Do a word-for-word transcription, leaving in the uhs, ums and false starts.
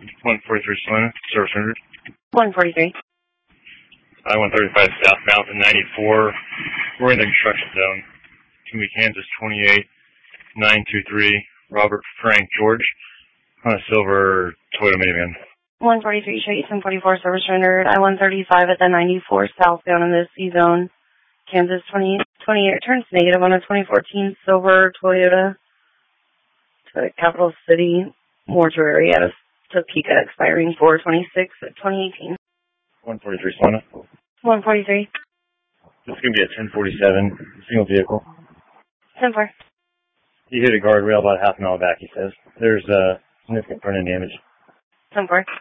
one forty-three Salina, service rendered. one forty-three. I one thirty-five southbound to ninety-four. We're in the construction zone. Can be Kansas twenty-eight nine two three, Robert Frank George, on a silver Toyota minivan. one forty-three, Chase and forty-four, service rendered. I one thirty-five at the ninety-four southbound in the C zone. Kansas twenty-eight twenty-eight turns negative on a twenty fourteen silver Toyota to Capital City Mortuary at a Topeka expiring four twenty-six at twenty eighteen. one forty-three Salina. one forty-three. This is going to be a ten forty-seven single vehicle. ten four. He hit a guardrail about half a mile back, he says. There's uh, significant front end damage. ten four.